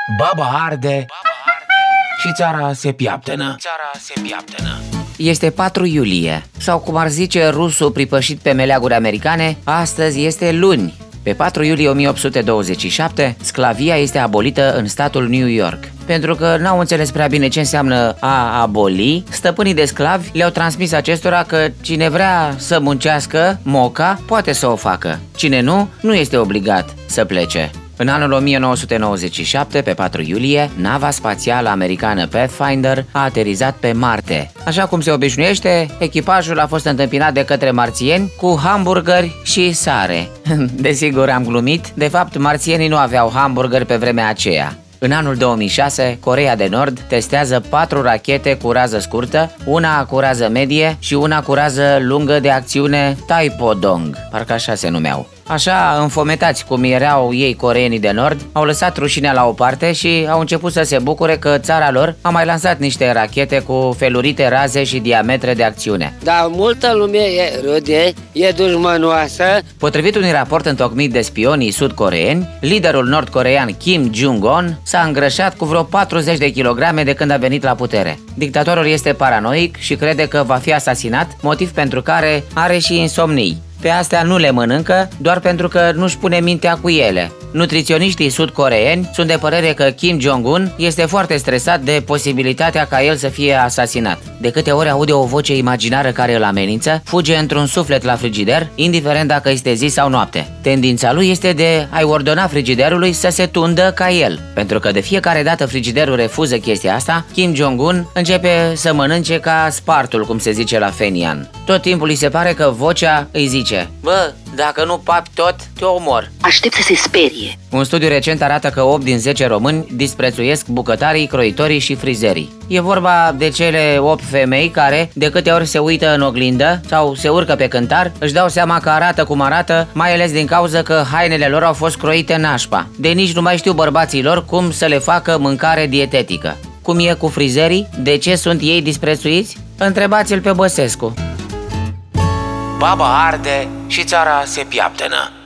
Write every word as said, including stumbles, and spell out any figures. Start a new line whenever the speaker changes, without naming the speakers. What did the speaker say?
Baba arde și țara se piaptănă. Țara se piaptănă.
Este patru iulie, sau cum ar zice rusul pripășit pe meleaguri americane, astăzi este luni. Pe patru iulie o mie opt sute douăzeci și șapte, sclavia este abolită în statul New York. Pentru că n-au înțeles prea bine ce înseamnă a aboli, stăpânii de sclavi le-au transmis acestora că cine vrea să muncească moca, poate să o facă. Cine nu, nu este obligat să plece. În anul o mie nouă sute nouăzeci și șapte, pe patru iulie, nava spațială americană Pathfinder a aterizat pe Marte. Așa cum se obișnuiește, echipajul a fost întâmpinat de către marțieni cu hamburgeri și sare. Desigur, am glumit, de fapt marțienii nu aveau hamburgeri pe vremea aceea. În anul două mii șase, Coreea de Nord testează patru rachete cu rază scurtă, una cu rază medie și una cu rază lungă de acțiune Taepodong, parcă așa se numeau. Așa, înfometați cum erau ei coreenii de Nord, au lăsat rușinea la o parte și au început să se bucure că țara lor a mai lansat niște rachete cu felurite raze și diametre de acțiune.
Dar multă lume e râde, e dușmănoasă.
Potrivit unui raport întocmit de spionii sud-coreeni, liderul nord-corean Kim Jong-un s-a îngrășat cu vreo patruzeci de kilograme de când a venit la putere. Dictatorul este paranoic și crede că va fi asasinat, motiv pentru care are și insomnii. Pe astea nu le mănâncă, doar pentru că nu-și pune mintea cu ele. Nutriționiștii sud-coreeni sunt de părere că Kim Jong-un este foarte stresat de posibilitatea ca el să fie asasinat. De câte ori aude o voce imaginară care îl amenință, fuge într-un suflet la frigider, indiferent dacă este zi sau noapte. Tendința lui este de a-i ordona frigiderului să se tundă ca el. Pentru că de fiecare dată frigiderul refuză chestia asta, Kim Jong-un începe să mănânce ca spartul, cum se zice la Fenian. Tot timpul îi se pare că vocea îi zice: bă, dacă nu papi tot, te omor.
Aștept să se sperie.
Un studiu recent arată că opt din zece români disprețuiesc bucătarii, croitorii și frizerii. E vorba de cele opt femei care, de câte ori se uită în oglindă sau se urcă pe cântar, își dau seama că arată cum arată, mai ales din cauza că hainele lor au fost croite nașpa. De nici nu mai știu bărbații lor cum să le facă mâncare dietetică. Cum e cu frizerii? De ce sunt ei disprețuiți? Întrebați-l pe Băsescu.
Baba arde și țara se piaptănă.